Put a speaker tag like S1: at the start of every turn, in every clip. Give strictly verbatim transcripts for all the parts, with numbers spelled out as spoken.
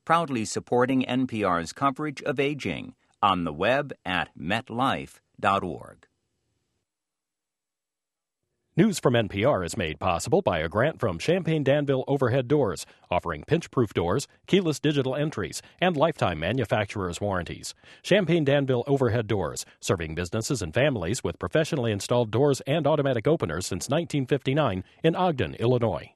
S1: proudly supporting N P R's coverage of aging on the web at met life dot org.
S2: News from N P R is made possible by a grant from Champaign Danville Overhead Doors, offering pinch-proof doors, keyless digital entries, and lifetime manufacturer's warranties. Champaign Danville Overhead Doors, serving businesses and families with professionally installed doors and automatic openers since nineteen fifty-nine in Ogden, Illinois.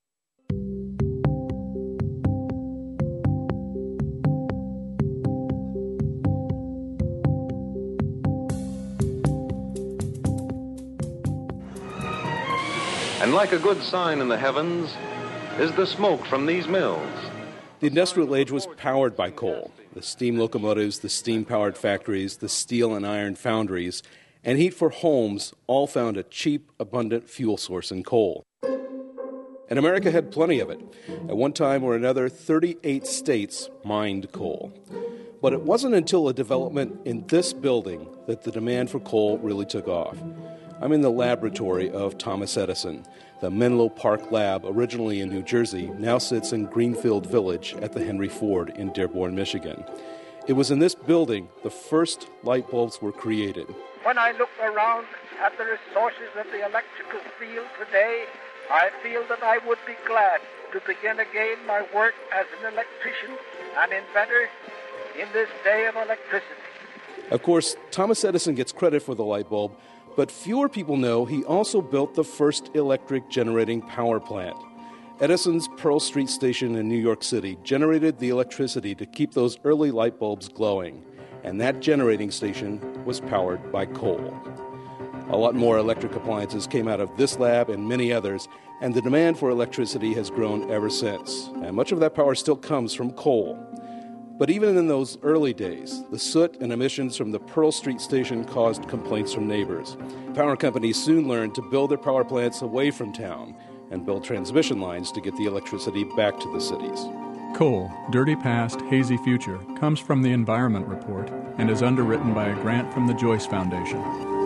S3: And like a good sign in the heavens is the smoke from these mills.
S4: The industrial age was powered by coal. The steam locomotives, the steam-powered factories, the steel and iron foundries, and heat for homes all found a cheap, abundant fuel source in coal. And America had plenty of it. At one time or another, thirty-eight states mined coal. But it wasn't until a development in this building that the demand for coal really took off. I'm in the laboratory of Thomas Edison. The Menlo Park Lab, originally in New Jersey, now sits in Greenfield Village at the Henry Ford in Dearborn, Michigan. It was in this building the first light bulbs were created.
S5: When I look around at the resources of the electrical field today, I feel that I would be glad to begin again my work as an electrician and inventor in this day of electricity.
S4: Of course, Thomas Edison gets credit for the light bulb, but fewer people know he also built the first electric generating power plant. Edison's Pearl Street station in New York City generated the electricity to keep those early light bulbs glowing, and that generating station was powered by coal. A lot more electric appliances came out of this lab and many others, and the demand for electricity has grown ever since. And much of that power still comes from coal. But even in those early days, the soot and emissions from the Pearl Street station caused complaints from neighbors. Power companies soon learned to build their power plants away from town and build transmission lines to get the electricity back to the cities.
S6: Coal, Dirty Past, Hazy Future comes from the Environment Report and is underwritten by a grant from the Joyce Foundation.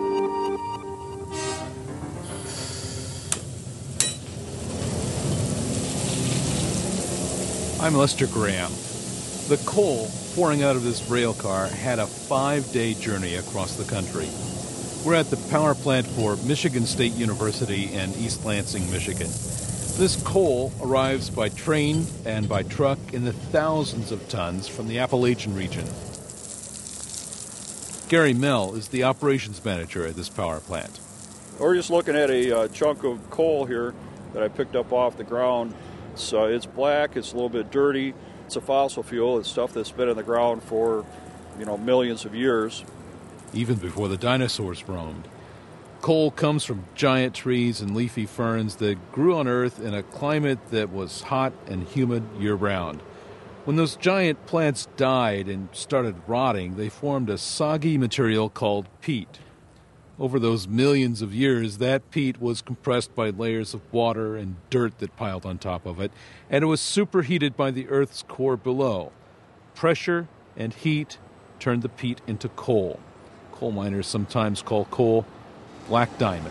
S7: I'm Lester Graham. The coal pouring out of this rail car had a five-day journey across the country. We're at the power plant for Michigan State University in East Lansing, Michigan. This coal arrives by train and by truck in the thousands of tons from the Appalachian region. Gary Mell is the operations manager at this power plant.
S8: We're just looking at a uh, chunk of coal here that I picked up off the ground. It's, uh, it's black, it's a little bit dirty. It's a fossil fuel. It's stuff that's been in the ground for, you know, millions of years.
S7: Even before the dinosaurs roamed. Coal comes from giant trees and leafy ferns that grew on Earth in a climate that was hot and humid year-round. When those giant plants died and started rotting, they formed a soggy material called peat. Over those millions of years, that peat was compressed by layers of water and dirt that piled on top of it, and it was superheated by the Earth's core below. Pressure and heat turned the peat into coal. Coal miners sometimes call coal black diamond.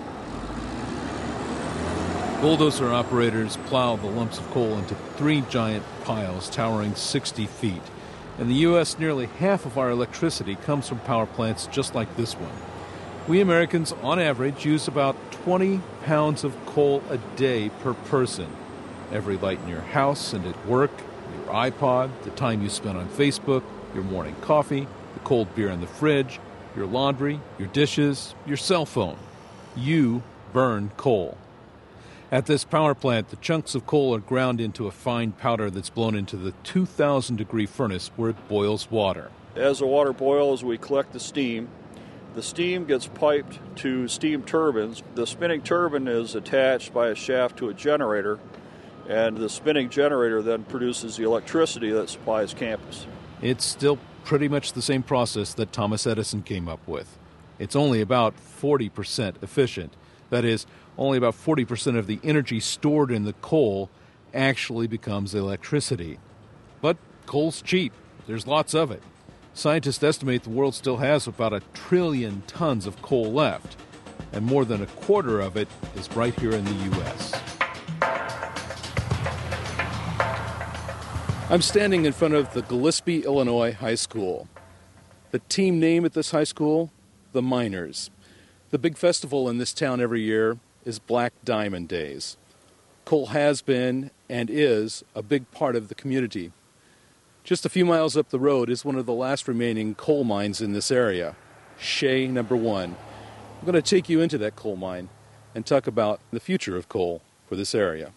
S7: Bulldozer operators plow the lumps of coal into three giant piles towering sixty feet. In the U S, nearly half of our electricity comes from power plants just like this one. We Americans, on average, use about twenty pounds of coal a day per person. Every light in your house and at work, your iPod, the time you spend on Facebook, your morning coffee, the cold beer in the fridge, your laundry, your dishes, your cell phone. You burn coal. At this power plant, the chunks of coal are ground into a fine powder that's blown into the two thousand degree furnace where it boils water.
S8: As the water boils, we collect the steam. The steam gets piped to steam turbines. The spinning turbine is attached by a shaft to a generator, and the spinning generator then produces the electricity that supplies campus.
S7: It's still pretty much the same process that Thomas Edison came up with. It's only about forty percent efficient. That is, only about forty percent of the energy stored in the coal actually becomes electricity. But coal's cheap. There's lots of it. Scientists estimate the world still has about a trillion tons of coal left, and more than a quarter of it is right here in the U S
S4: I'm standing in front of the Gillespie, Illinois High School. The team name at this high school, the Miners. The big festival in this town every year is Black Diamond Days. Coal has been and is a big part of the community. Just a few miles up the road is one of the last remaining coal mines in this area, Shea Number One. I'm going to take you into that coal mine and talk about the future of coal for this area.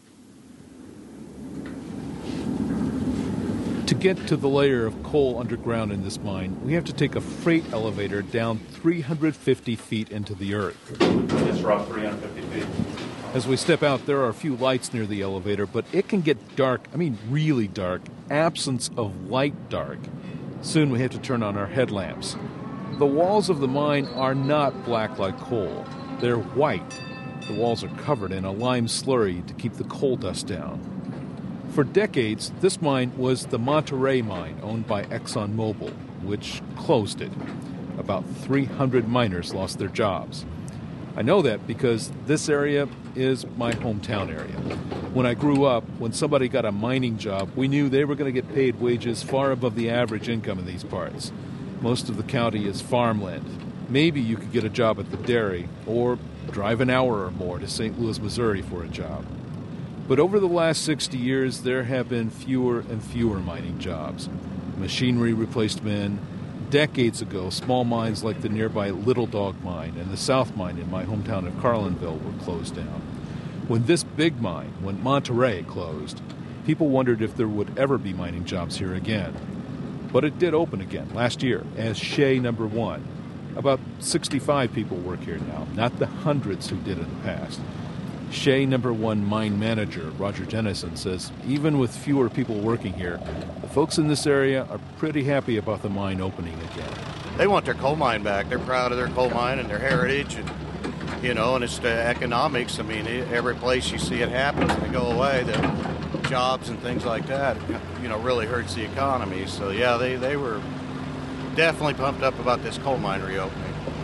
S7: To get to the layer of coal underground in this mine, we have to take a freight elevator down three hundred fifty feet into the earth.
S9: It's rough, three hundred fifty feet.
S7: As we step out, there are a few lights near the elevator, but it can get dark, I mean really dark, absence of light dark. Soon we have to turn on our headlamps. The walls of the mine are not black like coal. They're white. The walls are covered in a lime slurry to keep the coal dust down. For decades, this mine was the Monterey mine owned by ExxonMobil, which closed it. About three hundred miners lost their jobs. I know that because this area is my hometown area. When I grew up, when somebody got a mining job, we knew they were going to get paid wages far above the average income in these parts. Most of the county is farmland. Maybe you could get a job at the dairy or drive an hour or more to Saint Louis, Missouri for a job. But over the last sixty years, there have been fewer and fewer mining jobs. Machinery replaced men. Decades ago, small mines like the nearby Little Dog Mine and the South Mine in my hometown of Carlinville were closed down. When this big mine, when Monterey closed, people wondered if there would ever be mining jobs here again. But it did open again last year as Shea Number One. About sixty-five people work here now, not the hundreds who did in the past. Shea Number One mine manager Roger Dennison says even with fewer people working here, the folks in this area are pretty happy about the mine opening again.
S10: They want their coal mine back. They're proud of their coal mine and their heritage, and you know, and it's the economics. I mean, every place you see it happen, they go away. The jobs and things like that, you know, really hurts the economy. So yeah, they they were definitely pumped up about this coal mine reopening.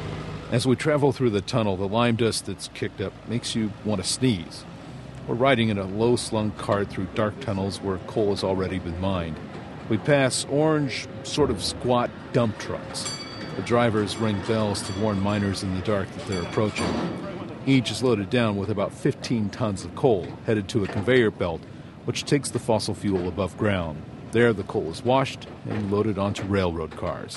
S7: As we travel through the tunnel, the lime dust that's kicked up makes you want to sneeze. We're riding in a low-slung cart through dark tunnels where coal has already been mined. We pass orange, sort of squat dump trucks. The drivers ring bells to warn miners in the dark that they're approaching. Each is loaded down with about fifteen tons of coal, headed to a conveyor belt, which takes the fossil fuel above ground. There, the coal is washed and loaded onto railroad cars.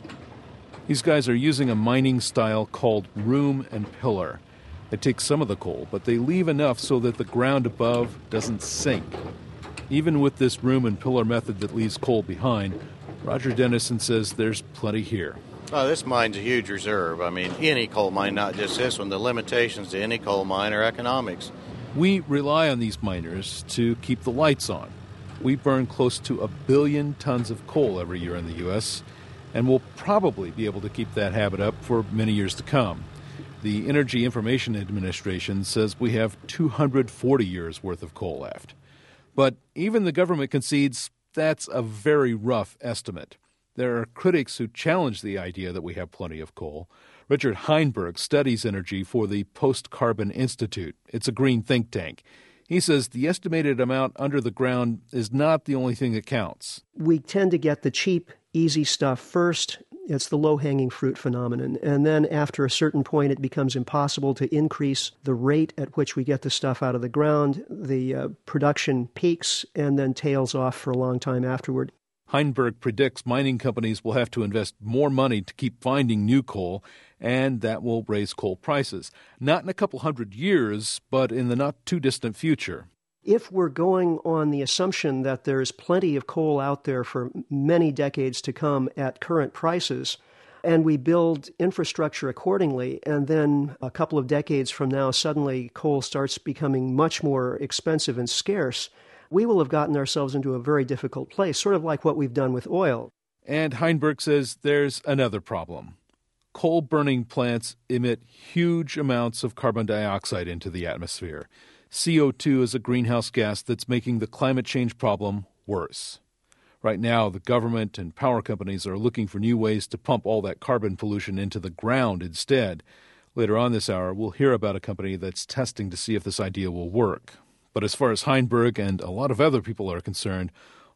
S7: These guys are using a mining style called room and pillar. They take some of the coal, but they leave enough so that the ground above doesn't sink. Even with this room and pillar method that leaves coal behind, Roger Dennison says there's plenty here.
S10: Oh, this mine's a huge reserve. I mean, any coal mine, not just this one. The limitations to any coal mine are economics.
S7: We rely on these miners to keep the lights on. We burn close to a billion tons of coal every year in the U S, and we'll probably be able to keep that habit up for many years to come. The Energy Information Administration says we have two hundred forty years worth of coal left. But even the government concedes that's a very rough estimate. There are critics who challenge the idea that we have plenty of coal. Richard Heinberg studies energy for the Post Carbon Institute. It's a green think tank. He says the estimated amount under the ground is not the only thing that counts.
S11: We tend to get the cheap, easy stuff first. It's the low-hanging fruit phenomenon. And then after a certain point, it becomes impossible to increase the rate at which we get the stuff out of the ground. The uh, production peaks and then tails off for a long time afterward.
S7: Heinberg predicts mining companies will have to invest more money to keep finding new coal, and that will raise coal prices. Not in a couple hundred years, but in the not-too-distant future.
S11: If we're going on the assumption that there's plenty of coal out there for many decades to come at current prices, and we build infrastructure accordingly, and then a couple of decades from now, suddenly coal starts becoming much more expensive and scarce, we will have gotten ourselves into a very difficult place, sort of like what we've done with oil.
S7: And Heinberg says there's another problem. Coal-burning plants emit huge amounts of carbon dioxide into the atmosphere. C O two is a greenhouse gas that's making the climate change problem worse. Right now, the government and power companies are looking for new ways to pump all that carbon pollution into the ground instead. Later on this hour, we'll hear about a company that's testing to see if this idea will work. But as far as Heinberg and a lot of other people are concerned,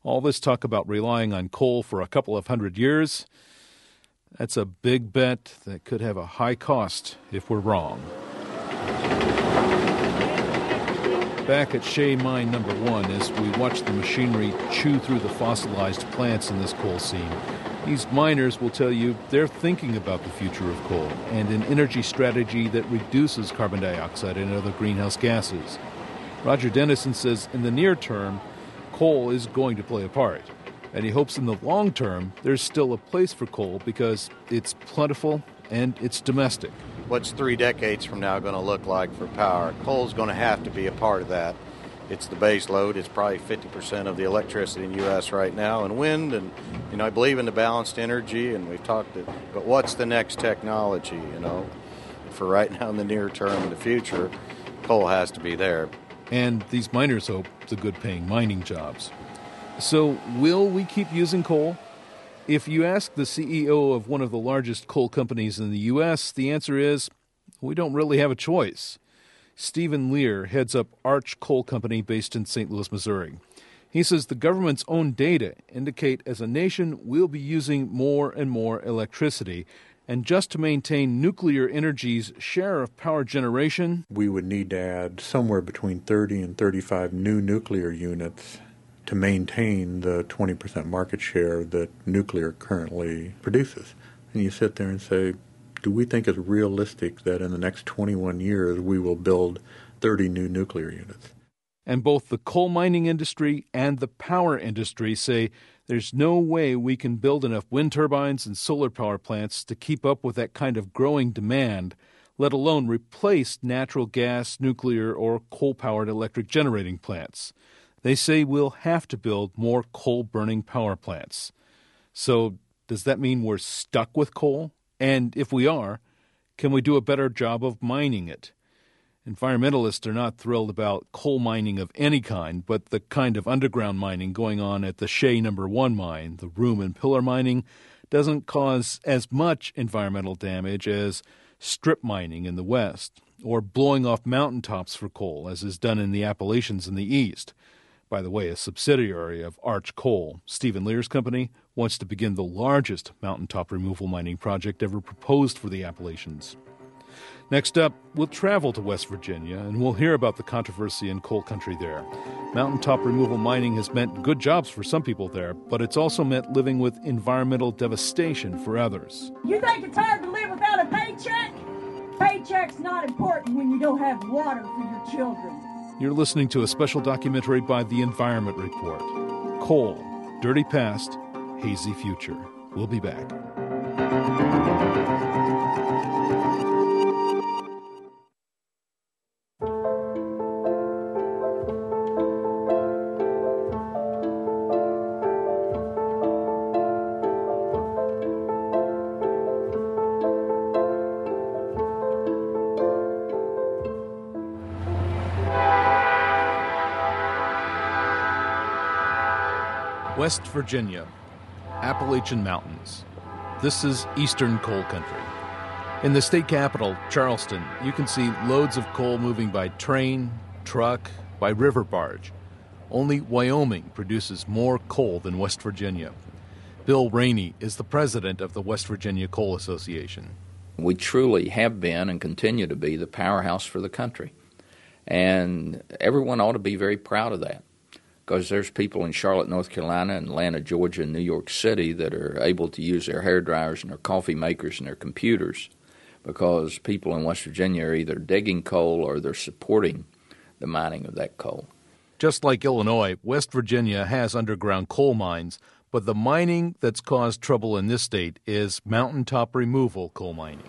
S7: All this talk about relying on coal for a couple of hundred years, that's a big bet that could have a high cost if we're wrong. Back at Shea Mine Number One, as we watch the machinery chew through the fossilized plants in this coal seam, these miners will tell you they're thinking about the future of coal and an energy strategy that reduces carbon dioxide and other greenhouse gases. Roger Dennison says in the near term, coal is going to play a part, and he hopes in the long term there's still a place for coal because it's plentiful and it's domestic.
S10: What's three decades from now going to look like for power? Coal's going to have to be a part of that. It's the base load. It's probably fifty percent of the electricity in the U S right now, and wind, and, you know, I believe in the balanced energy, and we've talked, to, but what's the next technology, you know? For right now in the near term in the future, coal has to be there.
S7: And these miners hope the good-paying mining jobs. So will we keep using coal? If you ask the C E O of one of the largest coal companies in the U S, the answer is, we don't really have a choice. Stephen Lear heads up Arch Coal Company based in Saint Louis, Missouri. He says the government's own data indicate as a nation we'll be using more and more electricity. And just to maintain nuclear energy's share of power generation,
S12: we would need to add somewhere between thirty and thirty-five new nuclear units to maintain the twenty percent market share that nuclear currently produces. And you sit there and say, do we think it's realistic that in the next twenty-one years we will build thirty new nuclear units?
S7: And both the coal mining industry and the power industry say there's no way we can build enough wind turbines and solar power plants to keep up with that kind of growing demand, let alone replace natural gas, nuclear, or coal-powered electric generating plants. They say we'll have to build more coal-burning power plants. So does that mean we're stuck with coal? And if we are, can we do a better job of mining it? Environmentalists are not thrilled about coal mining of any kind, but the kind of underground mining going on at the Shea Number One mine, the room and pillar mining, doesn't cause as much environmental damage as strip mining in the west, or blowing off mountaintops for coal, as is done in the Appalachians in the east. By the way, a subsidiary of Arch Coal, Stephen Lear's company, wants to begin the largest mountaintop removal mining project ever proposed for the Appalachians. Next up, we'll travel to West Virginia, and we'll hear about the controversy in coal country there. Mountaintop removal mining has meant good jobs for some people there, but it's also meant living with environmental devastation for others.
S13: You think it's hard to live without a paycheck? Paycheck's not important when you don't have water for your children.
S7: You're listening to a special documentary by The Environment Report. Coal, Dirty Past, Hazy Future. We'll be back. West Virginia, Appalachian Mountains. This is eastern coal country. In the state capital, Charleston, you can see loads of coal moving by train, truck, by river barge. Only Wyoming produces more coal than West Virginia. Bill Rainey is the president of the West Virginia Coal Association.
S14: We truly have been and continue to be the powerhouse for the country. And everyone ought to be very proud of that, because there's people in Charlotte, North Carolina, and Atlanta, Georgia, and New York City that are able to use their hair dryers and their coffee makers and their computers because people in West Virginia are either digging coal or they're supporting the mining of that coal.
S7: Just like Illinois, West Virginia has underground coal mines, but the mining that's caused trouble in this state is mountaintop removal coal mining.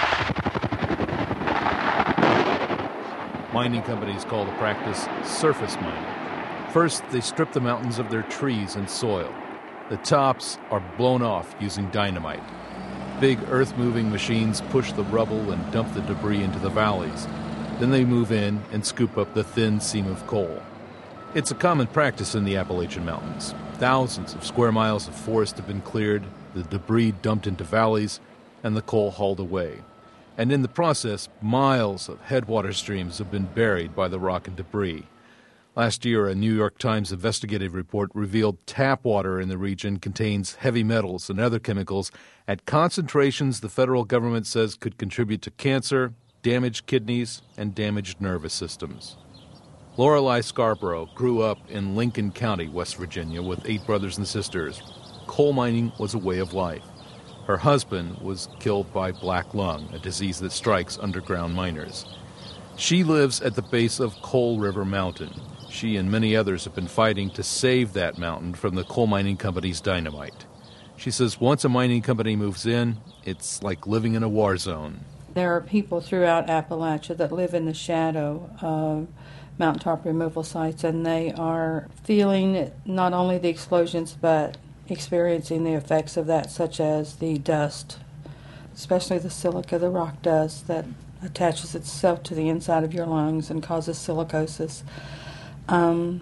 S7: Mining companies call the practice surface mining. First, they strip the mountains of their trees and soil. The tops are blown off using dynamite. Big earth-moving machines push the rubble and dump the debris into the valleys. Then they move in and scoop up the thin seam of coal. It's a common practice in the Appalachian Mountains. Thousands of square miles of forest have been cleared, the debris dumped into valleys, and the coal hauled away. And in the process, miles of headwater streams have been buried by the rock and debris. Last year, a New York Times investigative report revealed tap water in the region contains heavy metals and other chemicals at concentrations the federal government says could contribute to cancer, damaged kidneys, and damaged nervous systems. Lorelei Scarborough grew up in Lincoln County, West Virginia, with eight brothers and sisters. Coal mining was a way of life. Her husband was killed by black lung, a disease that strikes underground miners. She lives at the base of Coal River Mountain. She and many others have been fighting to save that mountain from the coal mining company's dynamite. She says once a mining company moves in, it's like living in a war zone.
S15: There are people throughout Appalachia that live in the shadow of mountaintop removal sites, and they are feeling not only the explosions but experiencing the effects of that, such as the dust, especially the silica, the rock dust that attaches itself to the inside of your lungs and causes silicosis. Um,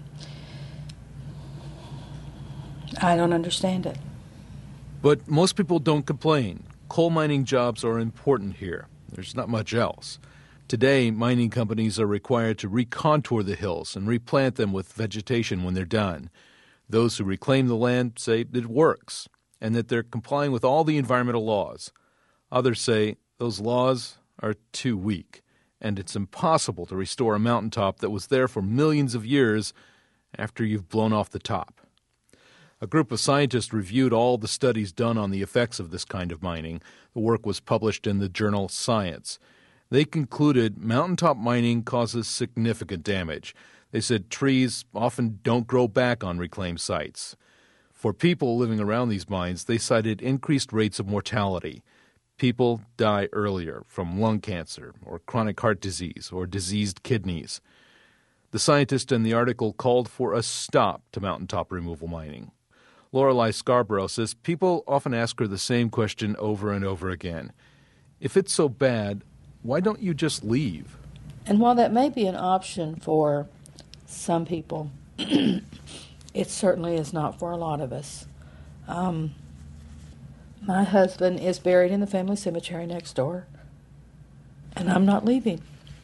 S15: I don't understand it.
S7: But most people don't complain. Coal mining jobs are important here. There's not much else. Today, mining companies are required to recontour the hills and replant them with vegetation when they're done. Those who reclaim the land say it works and that they're complying with all the environmental laws. Others say those laws are too weak, and it's impossible to restore a mountaintop that was there for millions of years after you've blown off the top. A group of scientists reviewed all the studies done on the effects of this kind of mining. The work was published in the journal Science. They concluded mountaintop mining causes significant damage. They said trees often don't grow back on reclaimed sites. For people living around these mines, they cited increased rates of mortality. People die earlier from lung cancer or chronic heart disease or diseased kidneys. The scientist in the article called for a stop to mountaintop removal mining. Lorelei Scarborough says people often ask her the same question over and over again. If it's so bad, why don't you just leave?
S15: And while that may be an option for some people, it certainly is not for a lot of us. Um, my husband is buried in the family cemetery next door, and I'm not leaving.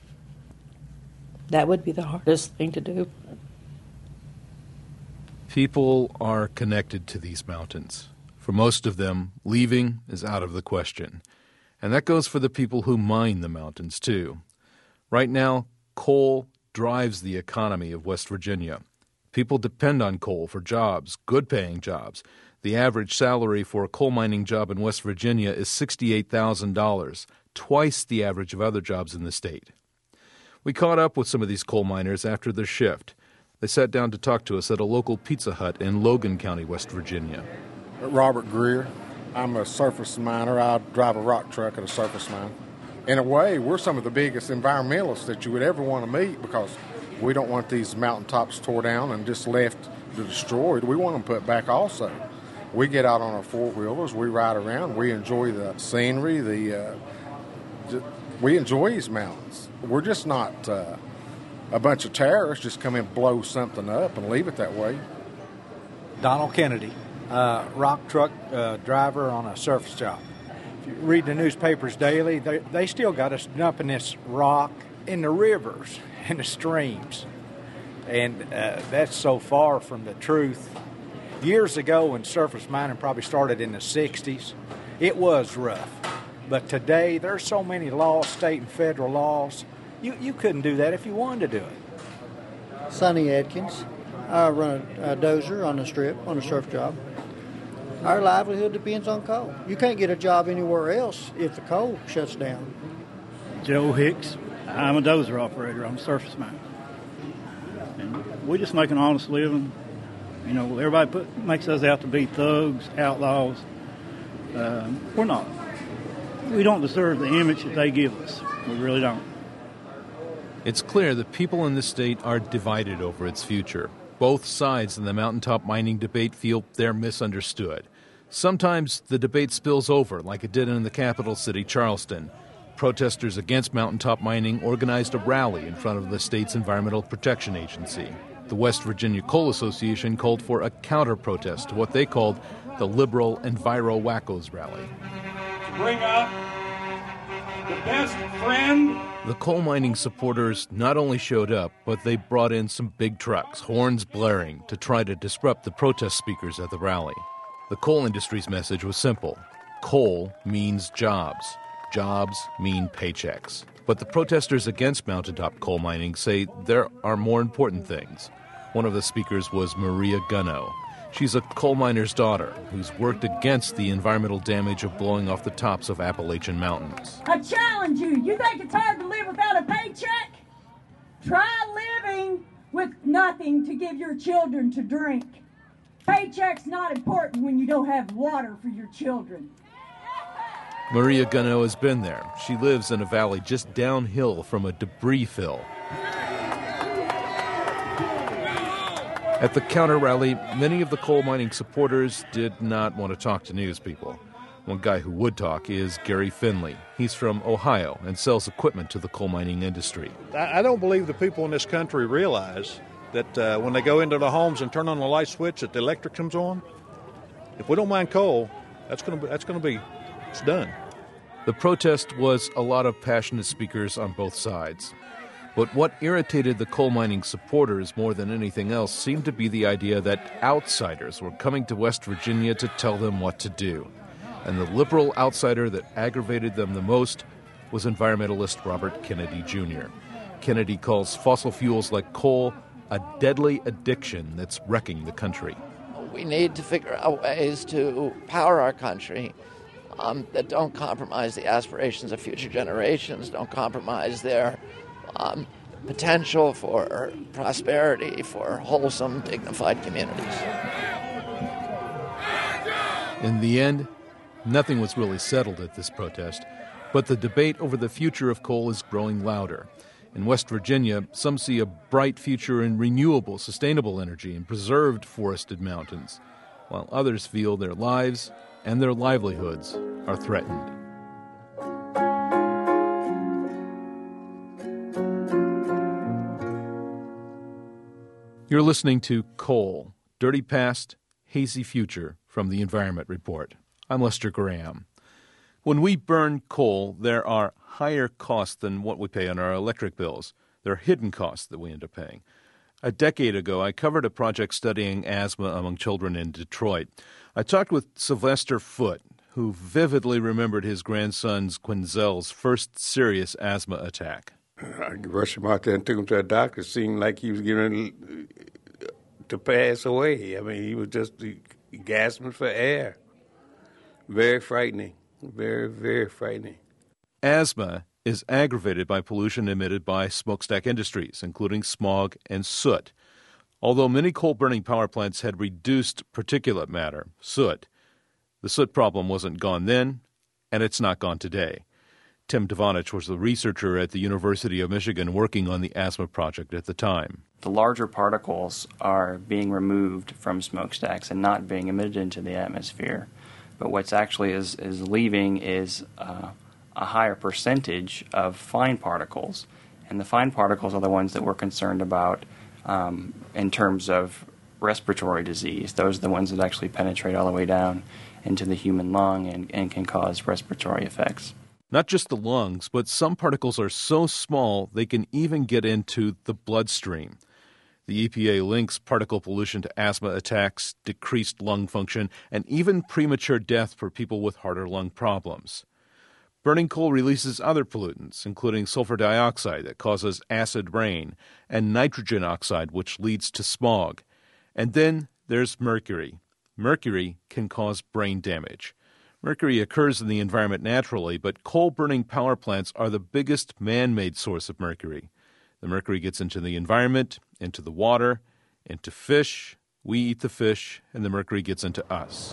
S15: That would be the hardest thing to do.
S7: People are connected to these mountains. For most of them, leaving is out of the question. And that goes for the people who mine the mountains, too. Right now, coal drives the economy of West Virginia. People depend on coal for jobs, good-paying jobs. The average salary for a coal mining job in West Virginia is sixty-eight thousand dollars, twice the average of other jobs in the state. We caught up with some of these coal miners after their shift. They sat down to talk to us at a local Pizza Hut in Logan County, West Virginia.
S16: Robert Greer. I'm a surface miner. I drive a rock truck at a surface mine. In a way, we're some of the biggest environmentalists that you would ever want to meet because we don't want these mountaintops tore down and just left to destroyed. We want them put back also. We get out on our four-wheelers, we ride around, we enjoy the scenery, the uh, we enjoy these mountains. We're just not uh, a bunch of terrorists just come and blow something up and leave it that way.
S17: Donald Kennedy, uh, rock truck uh, driver on a surface job. If you read the newspapers daily, they, they still got us dumping this rock in the rivers and the streams. And uh, that's so far from the truth. Years ago, when surface mining probably started in the sixties, it was rough. But today, there's so many laws, state and federal laws, you, you couldn't do that if you wanted to do it.
S18: Sonny Adkins. I run a, a dozer on the strip, on a surf job. Our livelihood depends on coal. You can't get a job anywhere else if the coal shuts down.
S19: Joe Hicks. I'm a dozer operator on a surface mine. And we just make an honest living. You know, everybody put, makes us out to be thugs, outlaws. Uh, we're not. We don't deserve the image that they give us. We really don't.
S7: It's clear that people in the state are divided over its future. Both sides in the mountaintop mining debate feel they're misunderstood. Sometimes the debate spills over, like it did in the capital city, Charleston. Protesters against mountaintop mining organized a rally in front of the state's Environmental Protection Agency. The West Virginia Coal Association called for a counter-protest to what they called the Liberal Enviro Wackos rally.
S20: To bring up the best friend.
S7: The coal mining supporters not only showed up, but they brought in some big trucks, horns blaring, to try to disrupt the protest speakers at the rally. The coal industry's message was simple. Coal means jobs. Jobs mean paychecks. But the protesters against mountaintop coal mining say there are more important things. One of the speakers was Maria Gunno. She's a coal miner's daughter who's worked against the environmental damage of blowing off the tops of Appalachian mountains.
S13: I challenge you. You think it's hard to live without a paycheck? Try living with nothing to give your children to drink. Paycheck's not important when you don't have water for your children.
S7: Maria Gunno has been there. She lives in a valley just downhill from a debris fill. At the counter rally, many of the coal mining supporters did not want to talk to news people. One guy who would talk is Gary Finley. He's from Ohio and sells equipment to the coal mining industry.
S21: I don't believe the people in this country realize that uh, when they go into the homes and turn on the light switch that the electric comes on. If we don't mine coal, that's going to be, that's going to be, it's done.
S7: The protest was a lot of passionate speakers on both sides. But what irritated the coal mining supporters more than anything else seemed to be the idea that outsiders were coming to West Virginia to tell them what to do. And the liberal outsider that aggravated them the most was environmentalist Robert Kennedy Junior Kennedy calls fossil fuels like coal a deadly addiction that's wrecking the country.
S22: We need to figure out ways to power our country um, that don't compromise the aspirations of future generations, don't compromise their Um, potential for prosperity, for wholesome, dignified communities.
S7: In the end, nothing was really settled at this protest, but the debate over the future of coal is growing louder. In West Virginia, some see a bright future in renewable, sustainable energy and preserved forested mountains, while others feel their lives and their livelihoods are threatened. You're listening to Coal, Dirty Past, Hazy Future from the Environment Report. I'm Lester Graham. When we burn coal, there are higher costs than what we pay on our electric bills. There are hidden costs that we end up paying. A decade ago, I covered a project studying asthma among children in Detroit. I talked with Sylvester Foote, who vividly remembered his grandson's Quinzel's first serious asthma attack.
S23: I rushed him out there and took him to a doctor. It seemed like he was getting to pass away. I mean, he was just gasping for air. Very frightening. Very, very frightening.
S7: Asthma is aggravated by pollution emitted by smokestack industries, including smog and soot. Although many coal-burning power plants had reduced particulate matter, soot, the soot problem wasn't gone then, and it's not gone today. Tim Devanich was the researcher at the University of Michigan working on the asthma project at the time.
S24: The larger particles are being removed from smokestacks and not being emitted into the atmosphere. But what's actually is, is leaving is uh, a higher percentage of fine particles. And the fine particles are the ones that we're concerned about um, in terms of respiratory disease. Those are the ones that actually penetrate all the way down into the human lung and, and can cause respiratory effects.
S7: Not just the lungs, but some particles are so small they can even get into the bloodstream. The E P A links particle pollution to asthma attacks, decreased lung function, and even premature death for people with heart or lung problems. Burning coal releases other pollutants, including sulfur dioxide that causes acid rain, and nitrogen oxide, which leads to smog. And then there's mercury. Mercury can cause brain damage. Mercury occurs in the environment naturally, but coal-burning power plants are the biggest man-made source of mercury. The mercury gets into the environment, into the water, into fish. We eat the fish, and the mercury gets into us.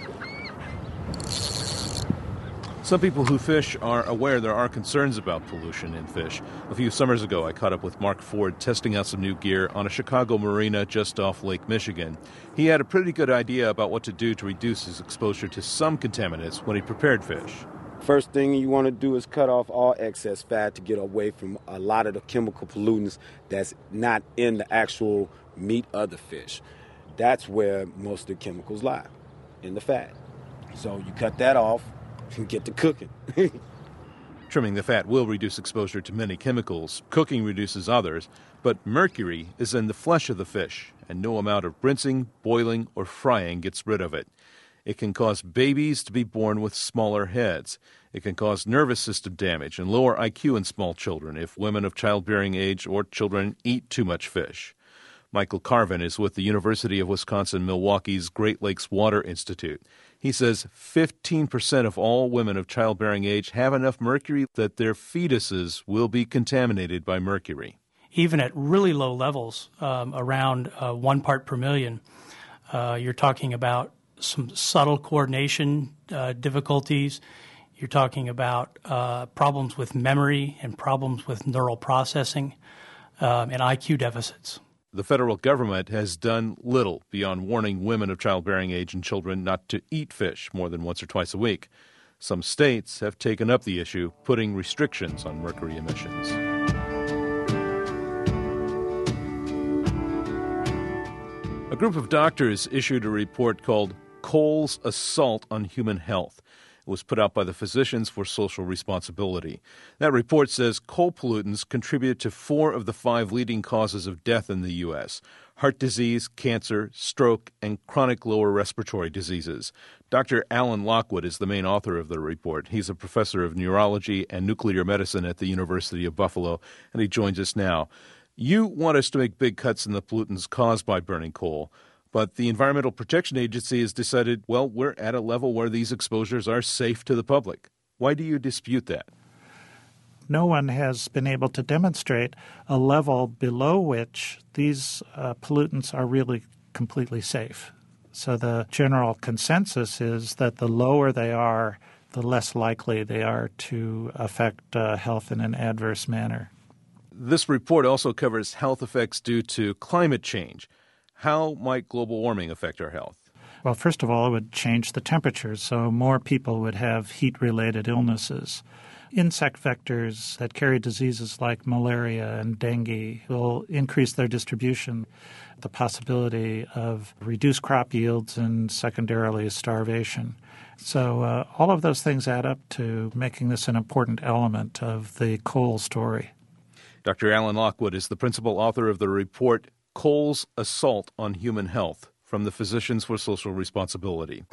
S7: Some people who fish are aware there are concerns about pollution in fish. A few summers ago, I caught up with Mark Ford testing out some new gear on a Chicago marina just off Lake Michigan. He had a pretty good idea about what to do to reduce his exposure to some contaminants when he prepared fish.
S25: First thing you want to do is cut off all excess fat to get away from a lot of the chemical pollutants that's not in the actual meat of the fish. That's where most of the chemicals lie, in the fat. So you cut that off and get to cooking.
S7: Trimming the fat will reduce exposure to many chemicals. Cooking reduces others. But mercury is in the flesh of the fish, and no amount of rinsing, boiling, or frying gets rid of it. It can cause babies to be born with smaller heads. It can cause nervous system damage and lower I Q in small children if women of childbearing age or children eat too much fish. Michael Carvin is with the University of Wisconsin-Milwaukee's Great Lakes Water Institute. He says fifteen percent of all women of childbearing age have enough mercury that their fetuses will be contaminated by mercury.
S1: Even at really low levels, um, around uh, one part per million, uh, you're talking about some subtle coordination uh, difficulties. You're talking about uh, problems with memory and problems with neural processing um, and I Q deficits.
S7: The federal government has done little beyond warning women of childbearing age and children not to eat fish more than once or twice a week. Some states have taken up the issue, putting restrictions on mercury emissions. A group of doctors issued a report called Coal's Assault on Human Health. It was put out by the Physicians for Social Responsibility. That report says coal pollutants contribute to four of the five leading causes of death in the U S: heart disease, cancer, stroke, and chronic lower respiratory diseases. Doctor Alan Lockwood is the main author of the report. He's a professor of neurology and nuclear medicine at the University of Buffalo, and he joins us now. You want us to make big cuts in the pollutants caused by burning coal. But the Environmental Protection Agency has decided, well, we're at a level where these exposures are safe to the public. Why do you dispute that?
S2: No one has been able to demonstrate a level below which these uh, pollutants are really completely safe. So the general consensus is that the lower they are, the less likely they are to affect uh, health in an adverse manner.
S7: This report also covers health effects due to climate change. How might global warming affect our health?
S2: Well, first of all, it would change the temperature, so more people would have heat-related illnesses. Insect vectors that carry diseases like malaria and dengue will increase their distribution. The possibility of reduced crop yields and secondarily starvation. So uh, all of those things add up to making this an important element of the coal story.
S7: Doctor Alan Lockwood is the principal author of the report Coal's Assault on Human Health from the Physicians for Social Responsibility.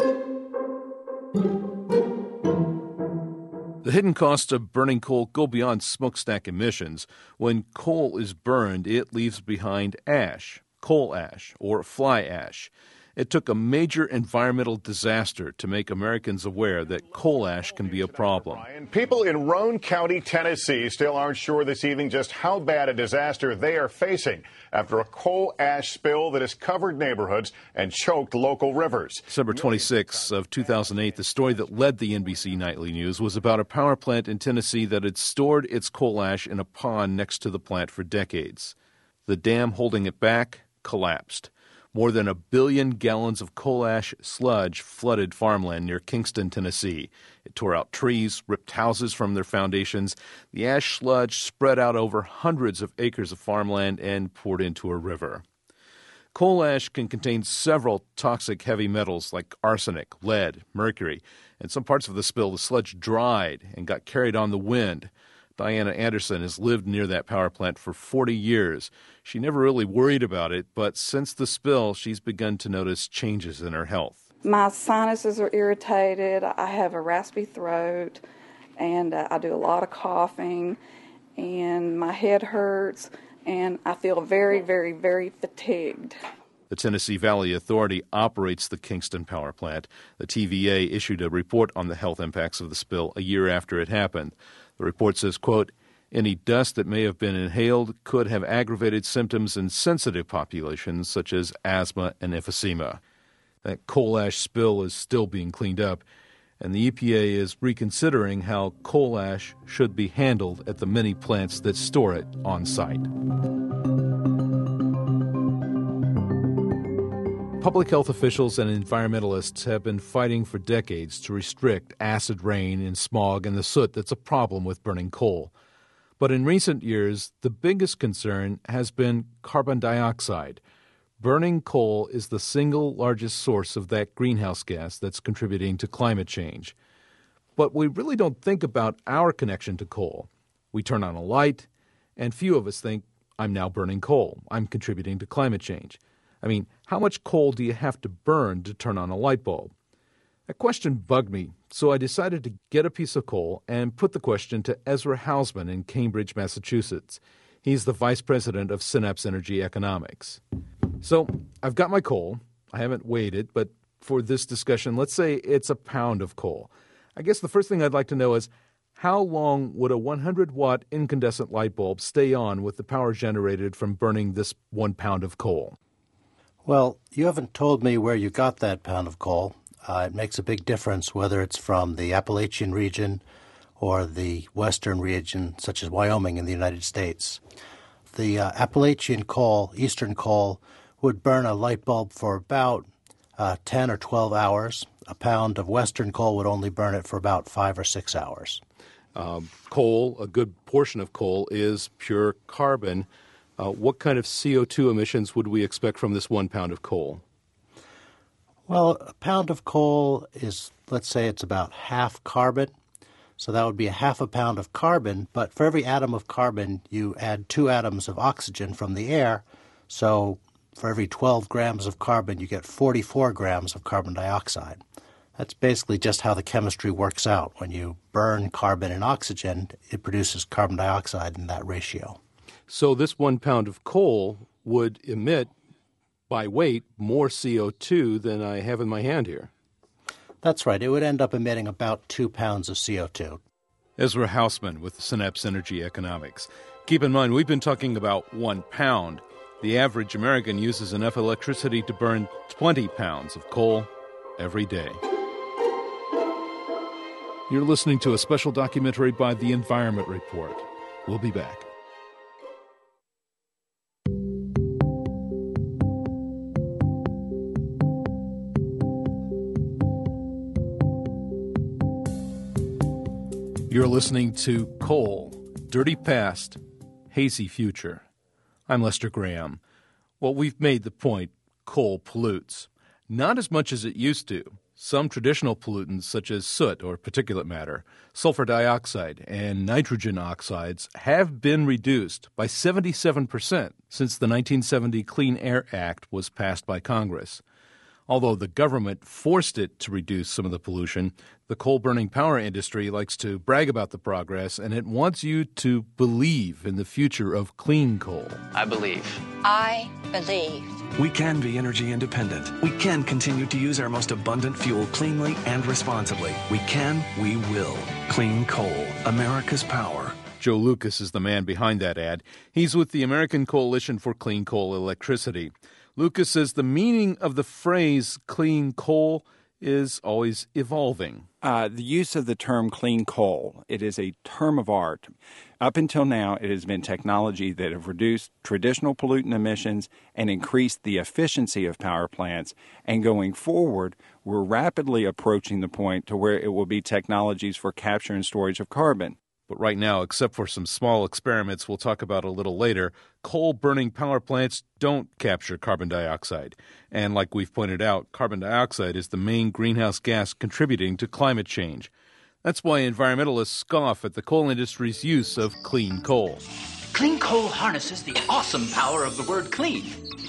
S7: The hidden costs of burning coal go beyond smokestack emissions. When coal is burned, it leaves behind ash, coal ash, or fly ash. It took a major environmental disaster to make Americans aware that coal ash can be a problem.
S3: People in Roane County, Tennessee, still aren't sure this evening just how bad a disaster they are facing after a coal ash spill that has covered neighborhoods and choked local rivers.
S7: December twenty-sixth of two thousand eight, the story that led the N B C Nightly News was about a power plant in Tennessee that had stored its coal ash in a pond next to the plant for decades. The dam holding it back collapsed. More than a billion gallons of coal ash sludge flooded farmland near Kingston, Tennessee. It tore out trees, ripped houses from their foundations. The ash sludge spread out over hundreds of acres of farmland and poured into a river. Coal ash can contain several toxic heavy metals like arsenic, lead, mercury. In some parts of the spill, the sludge dried and got carried on the wind. Diana Anderson has lived near that power plant for forty years. She never really worried about it, but since the spill, she's begun to notice changes in her health.
S5: My sinuses are irritated, I have a raspy throat, and uh, I do a lot of coughing, and my head hurts, and I feel very, very, very fatigued.
S7: The Tennessee Valley Authority operates the Kingston power plant. The T V A issued a report on the health impacts of the spill a year after it happened. The report says, quote, any dust that may have been inhaled could have aggravated symptoms in sensitive populations such as asthma and emphysema. That coal ash spill is still being cleaned up, and the E P A is reconsidering how coal ash should be handled at the many plants that store it on site. Public health officials and environmentalists have been fighting for decades to restrict acid rain and smog and the soot that's a problem with burning coal. But in recent years, the biggest concern has been carbon dioxide. Burning coal is the single largest source of that greenhouse gas that's contributing to climate change. but we really don't think about our connection to coal. We turn on a light, and few of us think, I'm now burning coal. I'm contributing to climate change. I mean, how much coal do you have to burn to turn on a light bulb? That question bugged me, so I decided to get a piece of coal and put the question to Ezra Hausman in Cambridge, Massachusetts. He's the vice president of Synapse Energy Economics. So I've got my coal. I haven't weighed it, but for this discussion, let's say it's a pound of coal. I guess the first thing I'd like to know is, how long would a one hundred watt incandescent light bulb stay on with the power generated from burning this one pound of coal?
S4: Well, you haven't told me where you got that pound of coal. Uh, it makes a big difference whether it's from the Appalachian region or the western region, such as Wyoming in the United States. The uh, Appalachian coal, eastern coal, would burn a light bulb for about uh, ten or twelve hours. A pound of western coal would only burn it for about five or six hours.
S7: Um, coal, a good portion of coal, is pure carbon. Uh, what kind of C O two emissions would we expect from this one pound of coal?
S4: Well, a pound of coal is, let's say it's about half carbon. So that would be a half a pound of carbon, but for every atom of carbon, you add two atoms of oxygen from the air. So for every twelve grams of carbon, you get forty-four grams of carbon dioxide. That's basically just how the chemistry works out. When you burn carbon and oxygen, it produces carbon dioxide in that ratio.
S7: So this one pound of coal would emit, by weight, more C O two than I have in my hand here.
S4: That's right. It would end up emitting about two pounds of C O two.
S7: Ezra Hausman with Synapse Energy Economics. Keep in mind, we've been talking about one pound. The average American uses enough electricity to burn twenty pounds of coal every day. You're listening to a special documentary by The Environment Report. We'll be back. You're listening to Coal, Dirty Past, Hazy Future. I'm Lester Graham. Well, we've made the point, coal pollutes. Not as much as it used to. Some traditional pollutants, such as soot or particulate matter, sulfur dioxide, and nitrogen oxides, have been reduced by seventy-seven percent since the nineteen seventy Clean Air Act was passed by Congress. Although the government forced it to reduce some of the pollution, the coal-burning power industry likes to brag about the progress, and it wants you to believe in the future of clean coal.
S6: I believe.
S8: I believe.
S6: We can be energy independent. We can continue to use our most abundant fuel cleanly and responsibly. We can, we will. Clean coal, America's power.
S7: Joe Lucas is the man behind that ad. He's with the American Coalition for Clean Coal Electricity. Lucas says the meaning of the phrase clean coal is always evolving.
S9: Uh, the use of the term clean coal, it is a term of art. Up until now, it has been technology that have reduced traditional pollutant emissions and increased the efficiency of power plants. And going forward, we're rapidly approaching the point to where it will be technologies for capture and storage of carbon.
S7: But right now, except for some small experiments we'll talk about a little later, coal-burning power plants don't capture carbon dioxide. And like we've pointed out, carbon dioxide is the main greenhouse gas contributing to climate change. That's why environmentalists scoff at the coal industry's use of clean coal.
S20: Clean coal harnesses the awesome power of the word clean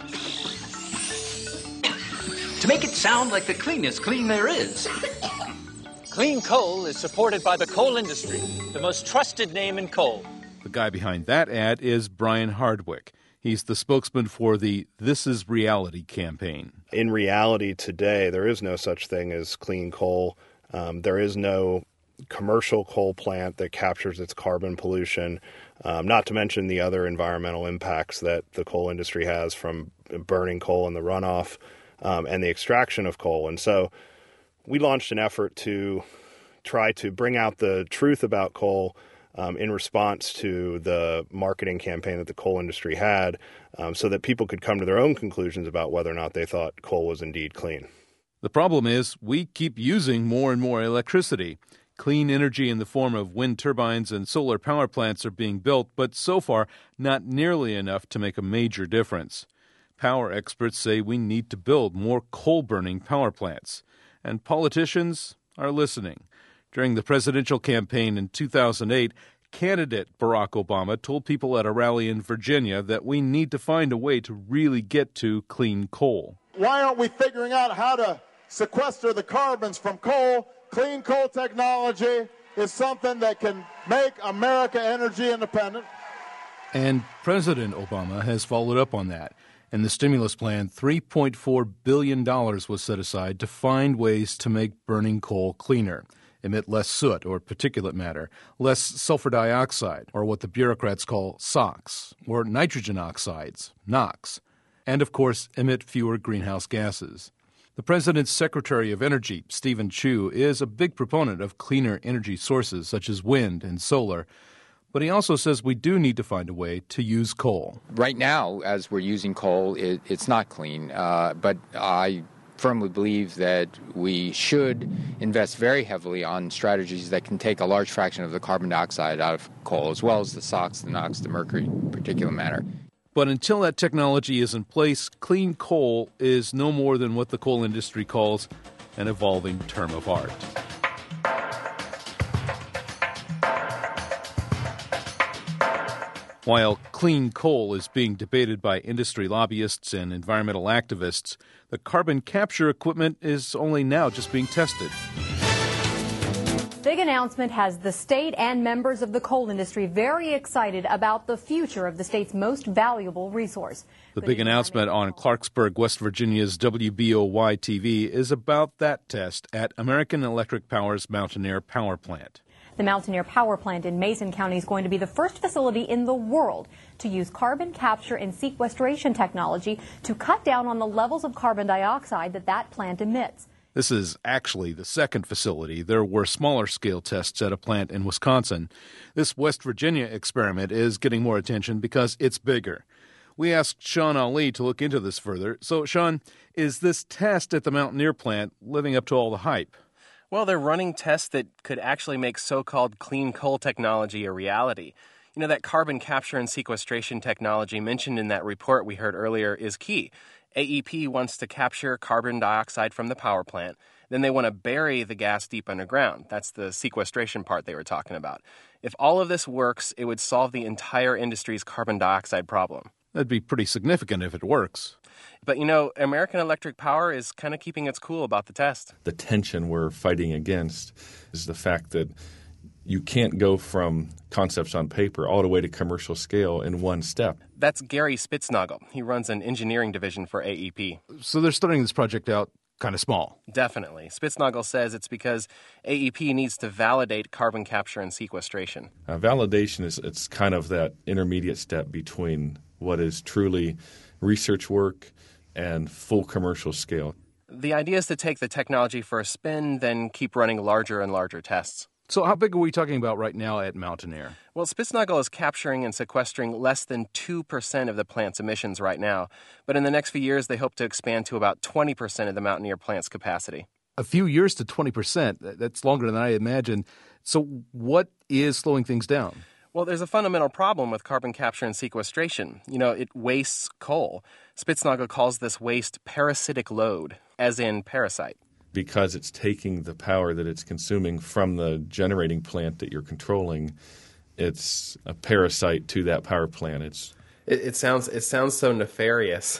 S20: to make it sound like the cleanest clean there is. Clean coal is supported by the coal industry, the most trusted name in coal.
S7: The guy behind that ad is Brian Hardwick. He's the spokesman for the This Is Reality campaign.
S26: In reality today, there is no such thing as clean coal. Um, there is no commercial coal plant that captures its carbon pollution, um, not to mention the other environmental impacts that the coal industry has from burning coal and the runoff um, and the extraction of coal. And so we launched an effort to try to bring out the truth about coal um, in response to the marketing campaign that the coal industry had um, so that people could come to their own conclusions about whether or not they thought coal was indeed clean.
S7: The problem is we keep using more and more electricity. Clean energy in the form of wind turbines and solar power plants are being built, but so far not nearly enough to make a major difference. Power experts say we need to build more coal-burning power plants. And politicians are listening. During the presidential campaign in two thousand eight, candidate Barack Obama told people at a rally in Virginia that we need to find a way to really get to clean coal.
S10: Why aren't we figuring out how to sequester the carbons from coal? Clean coal technology is something that can make America energy independent.
S7: And President Obama has followed up on that. In the stimulus plan, three point four billion dollars was set aside to find ways to make burning coal cleaner, emit less soot or particulate matter, less sulfur dioxide, or what the bureaucrats call SOx, or nitrogen oxides, NOx, and, of course, emit fewer greenhouse gases. The president's Secretary of Energy, Stephen Chu, is a big proponent of cleaner energy sources such as wind and solar, but he also says we do need to find a way to use coal.
S11: Right now, as we're using coal, it, it's not clean, uh, but I firmly believe that we should invest very heavily on strategies that can take a large fraction of the carbon dioxide out of coal, as well as the SOx, the NOx, the mercury, particulate matter.
S7: But until that technology is in place, clean coal is no more than what the coal industry calls an evolving term of art. While clean coal is being debated by industry lobbyists and environmental activists, the carbon capture equipment is only now just being tested.
S12: Big announcement has the state and members of the coal industry very excited about the future of the state's most valuable resource.
S7: The big announcement on Clarksburg, West Virginia's W B O Y T V is about that test at American Electric Power's Mountaineer Power Plant.
S12: The Mountaineer Power Plant in Mason County is going to be the first facility in the world to use carbon capture and sequestration technology to cut down on the levels of carbon dioxide that that plant emits.
S7: This is actually the second facility. There were smaller-scale tests at a plant in Wisconsin. This West Virginia experiment is getting more attention because it's bigger. We asked Sean Ali to look into this further. So, Sean, is this test at the Mountaineer plant living up to all the hype?
S14: Well, they're running tests that could actually make so-called clean coal technology a reality. You know, that carbon capture and sequestration technology mentioned in that report we heard earlier is key. A E P wants to capture carbon dioxide from the power plant. Then they want to bury the gas deep underground. That's the sequestration part they were talking about. If all of this works, it would solve the entire industry's carbon dioxide problem.
S7: That'd be pretty significant if it works.
S14: But, you know, American Electric Power is kind of keeping its cool about the test.
S15: The tension we're fighting against is the fact that you can't go from concepts on paper all the way to commercial scale in one step.
S14: That's Gary Spitznagel. He runs an engineering division for A E P.
S7: So they're starting this project out kind of small.
S14: Definitely. Spitznagel says it's because A E P needs to validate carbon capture and sequestration.
S15: Uh, validation is it's kind of that intermediate step between what is truly research work and full commercial scale.
S14: The idea is to take the technology for a spin, then keep running larger and larger tests.
S7: So how big are we talking about right now at Mountaineer?
S14: Well, Spitznagel is capturing and sequestering less than two percent of the plant's emissions right now. But in the next few years, they hope to expand to about twenty percent of the Mountaineer plant's capacity.
S7: A few years to twenty percent. That's longer than I imagined. So what is slowing things down?
S14: Well, there's a fundamental problem with carbon capture and sequestration. You know, it wastes coal. Spitznagel calls this waste parasitic load, as in parasite.
S15: Because it's taking the power that it's consuming from the generating plant that you're controlling, it's a parasite to that power plant. It's
S16: it, it sounds it sounds so nefarious.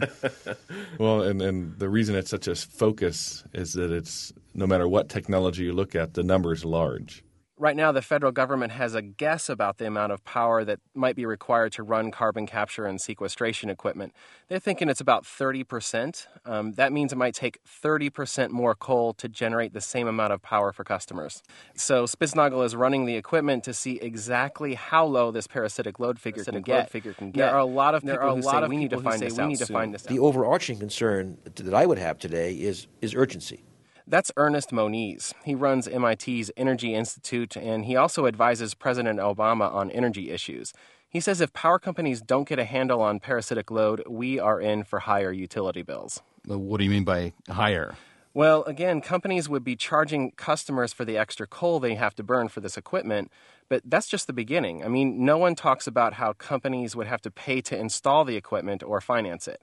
S15: Well, and, and the reason it's such a focus is that it's no matter what technology you look at, the number is large.
S14: Right now, the federal government has a guess about the amount of power that might be required to run carbon capture and sequestration equipment. They're thinking it's about thirty percent. Um, that means it might take thirty percent more coal to generate the same amount of power for customers. So Spitznagel is running the equipment to see exactly how low this parasitic load figure can get. Figure can get. There are a lot of people who say we need to find this out.
S27: The overarching concern that I would have today is is urgency.
S14: That's Ernest Moniz. He runs M I T's Energy Institute, and he also advises President Obama on energy issues. He says if power companies don't get a handle on parasitic load, we are in for higher utility bills.
S7: What do you mean by higher?
S14: Well, again, companies would be charging customers for the extra coal they have to burn for this equipment, but that's just the beginning. I mean, no one talks about how companies would have to pay to install the equipment or finance it.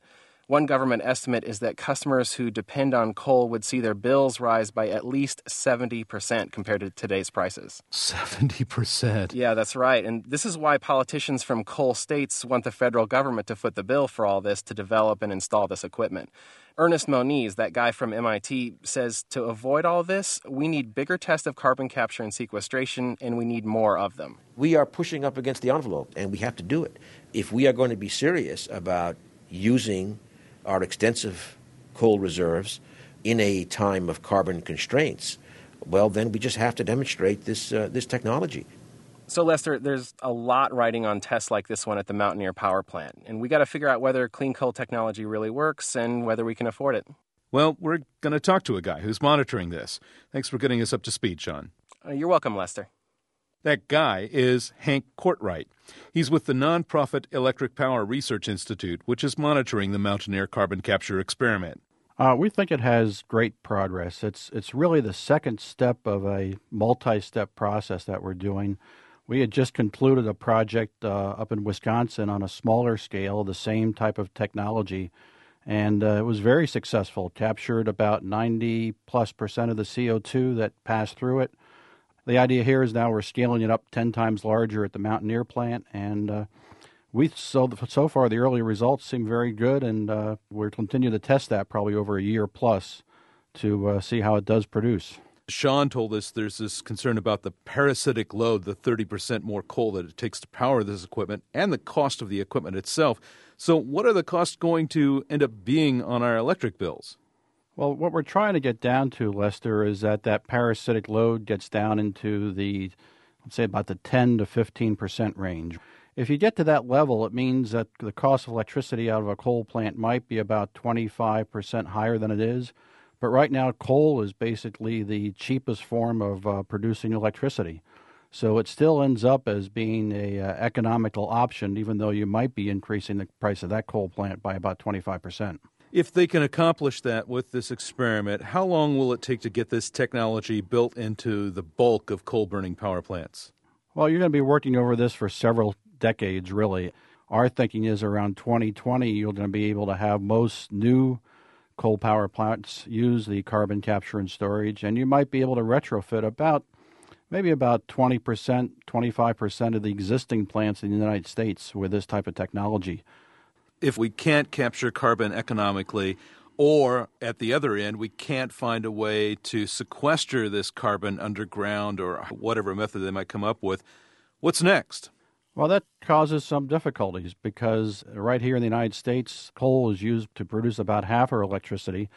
S14: One government estimate is that customers who depend on coal would see their bills rise by at least seventy percent compared to today's prices.
S7: seventy percent.
S14: Yeah, that's right. And this is why politicians from coal states want the federal government to foot the bill for all this to develop and install this equipment. Ernest Moniz, that guy from M I T, says to avoid all this, we need bigger tests of carbon capture and sequestration, and we need more of them.
S27: We are pushing up against the envelope, and we have to do it. If we are going to be serious about using our extensive coal reserves in a time of carbon constraints, well, then we just have to demonstrate this uh, this technology.
S14: So, Lester, there's a lot riding on tests like this one at the Mountaineer Power Plant, and we got to figure out whether clean coal technology really works and whether we can afford it.
S7: Well, we're going to talk to a guy who's monitoring this. Thanks for getting us up to speed, Sean.
S14: Uh, you're welcome, Lester.
S7: That guy is Hank Courtright. He's with the nonprofit Electric Power Research Institute, which is monitoring the Mountaineer carbon capture experiment.
S13: Uh, we think it has great progress. It's it's really the second step of a multi-step process that we're doing. We had just concluded a project uh, up in Wisconsin on a smaller scale, the same type of technology, and uh, it was very successful. Captured about ninety plus percent of the C O two that passed through it. The idea here is now we're scaling it up ten times larger at the Mountaineer plant, and uh, we so so far the early results seem very good, and uh, we'll continue to test that probably over a year plus to uh, see how it does produce.
S7: Sean told us there's this concern about the parasitic load, the thirty percent more coal that it takes to power this equipment, and the cost of the equipment itself. So what are the costs going to end up being on our electric bills?
S13: Well, what we're trying to get down to, Lester, is that that parasitic load gets down into the, let's say, about the ten to fifteen percent range. If you get to that level, it means that the cost of electricity out of a coal plant might be about twenty-five percent higher than it is. But right now, coal is basically the cheapest form of uh, producing electricity. So it still ends up as being a uh, economical option, even though you might be increasing the price of that coal plant by about twenty-five percent.
S7: If they can accomplish that with this experiment, how long will it take to get this technology built into the bulk of coal-burning power plants?
S13: Well, you're going to be working over this for several decades, really. Our thinking is around twenty twenty, you're going to be able to have most new coal power plants use the carbon capture and storage, and you might be able to retrofit about maybe about twenty percent, twenty-five percent of the existing plants in the United States with this type of technology.
S7: If we can't capture carbon economically, or at the other end, we can't find a way to sequester this carbon underground or whatever method they might come up with, what's next?
S13: Well, that causes some difficulties because right here in the United States, coal is used to produce about half our electricity.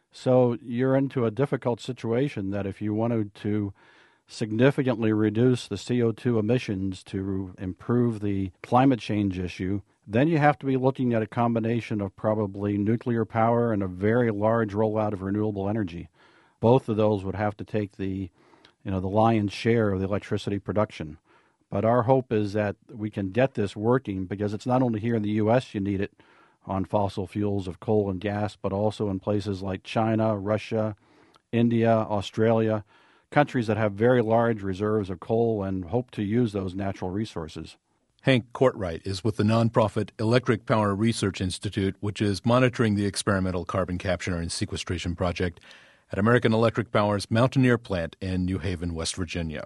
S13: So you're into a difficult situation that if you wanted to significantly reduce the C O two emissions to improve the climate change issue, then you have to be looking at a combination of probably nuclear power and a very large rollout of renewable energy. Both of those would have to take the, you know, the lion's share of the electricity production. But our hope is that we can get this working because it's not only here in the U S you need it on fossil fuels of coal and gas, but also in places like China, Russia, India, Australia, countries that have very large reserves of coal and hope to use those natural resources.
S7: Hank Courtright is with the nonprofit Electric Power Research Institute, which is monitoring the experimental carbon capture and sequestration project at American Electric Power's Mountaineer plant in New Haven, West Virginia.